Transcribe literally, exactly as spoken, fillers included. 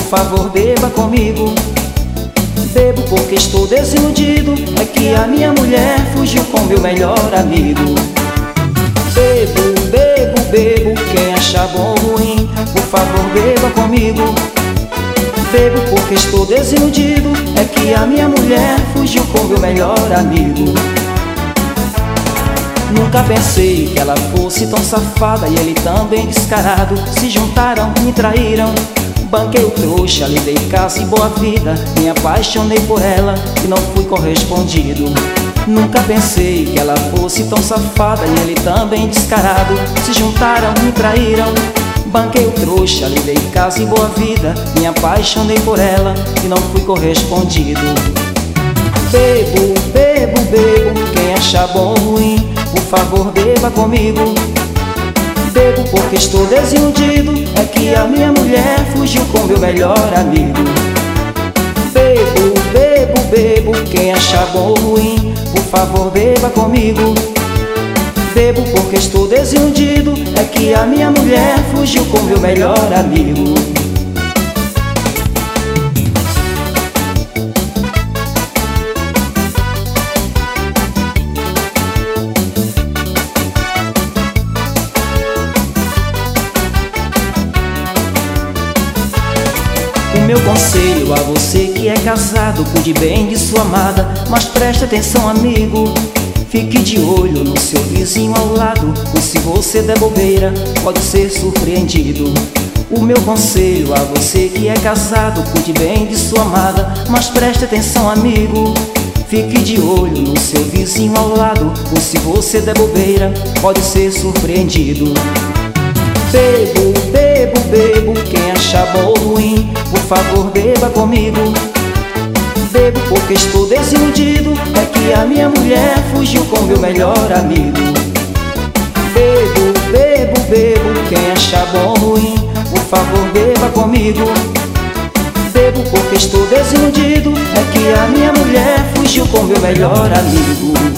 favor beba comigo. Bebo porque estou desiludido, é que a minha mulher fugiu com meu melhor amigo. Bebo, bebo, bebo, quem achar bom ou ruim, por favor beba comigo. Bebo porque estou desiludido, é que a minha mulher fugiu com meu melhor amigo. Nunca pensei que ela fosse tão safada e ele também descarado. Se juntaram, me traíram. Banquei o trouxa, lhe dei casa e boa vida. Me apaixonei por ela e não fui correspondido. Nunca pensei que ela fosse tão safada e ele também descarado. Se juntaram, me traíram. Banquei o trouxa, lhe dei casa e boa vida. Me apaixonei por ela e não fui correspondido. Bebo, bebo, bebo, quem achar bom ou ruim, por favor beba comigo. Bebo porque estou desiludido, é que a minha mulher fugiu com meu melhor amigo. Bebo, bebo, bebo, quem achar bom ou ruim, por favor beba comigo. Bebo porque estou desiludido, é que a minha mulher fugiu com meu melhor amigo. O meu conselho a você que é casado, cuide bem de sua amada, mas preste atenção, amigo. Fique de olho no seu vizinho ao lado, pois se você der bobeira, pode ser surpreendido. O meu conselho a você que é casado, cuide bem de sua amada, mas preste atenção, amigo. Fique de olho no seu vizinho ao lado, pois se você der bobeira, pode ser surpreendido. Bebo, bebo, bebo, quem achar bom ou ruim, por favor beba comigo. Bebo porque estou desiludido, é que a minha mulher fugiu com meu melhor amigo. Bebo, bebo, bebo, quem achar bom ou ruim, por favor beba comigo. Bebo porque estou desiludido, é que a minha mulher fugiu com meu melhor amigo.